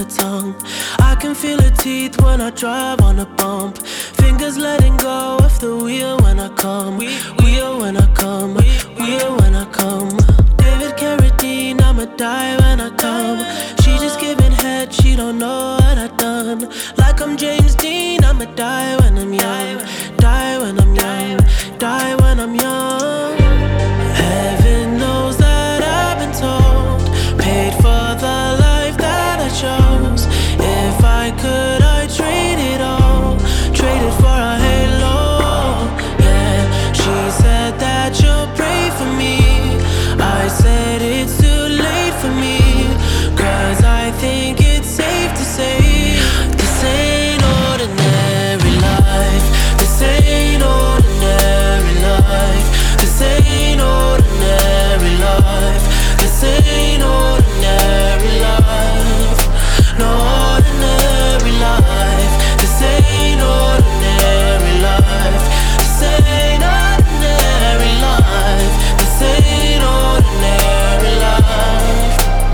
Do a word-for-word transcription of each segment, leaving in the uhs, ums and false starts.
tongue. I can feel her teeth when I drive on a bump. Fingers letting go of the wheel when I come. Wheel when I come. Wheel when I come. David Carradine, I'ma die when I come. She just giving head, she don't know what I done. Like I'm James Dean, I'ma die when I'm young. Die when I'm young. Die when I'm young. Heaven knows that I've been told, paid for the life that I chose. If I could, I'd trade it all. Trade it for a halo. Yeah, she said that you'll pray for me. I said it's too late for me, cause I think it's safe to say this ain't ordinary life. This ain't ordinary life. This ain't ordinary life. This ain't ordinary life. No ordinary life. This ain't ordinary life. This ain't ordinary life. This ain't ordinary life.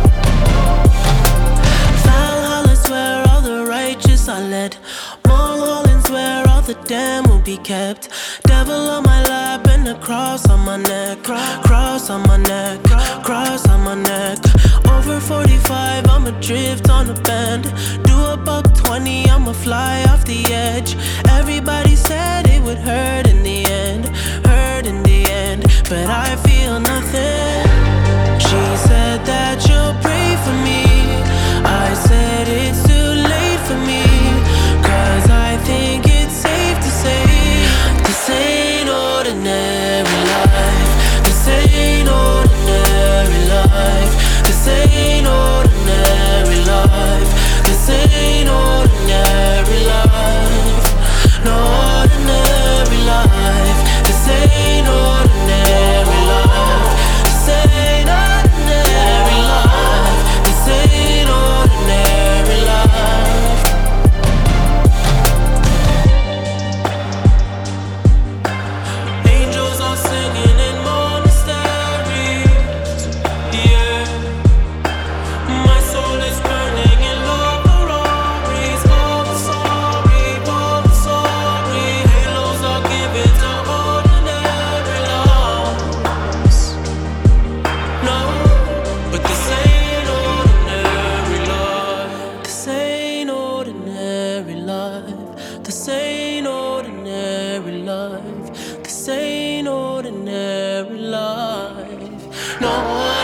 Valhalla's where all the righteous are led. Mulholland's where all the damned will be kept. Devil on my lap and a cross on my neck. Cross on my neck. Cross on my neck. Over forty-five, I'ma drift on a bend. Do a buck twenty, I'ma fly off the edge. Everybody said it would hurt in the end. Hurt in the end, but I feel nothing. She said that you'll pray for me. I said it's too late for me, cause I think it's safe to say this ain't ordinary life. This ain't ordinary life. This ain't ordinary life. This ain't ordinary life. No ordinary life. This ain't ordinary life. This ain't ordinary life. This ain't ordinary life. Angels are singing in monasteries. Yeah. My soul is burning in love Ferraris. All the sorry, all the sorry. Halos are given to ordinary lives. No, but this ain't ordinary life. This ain't ordinary life. This ain't ordinary life. This ain't ordinary life. No.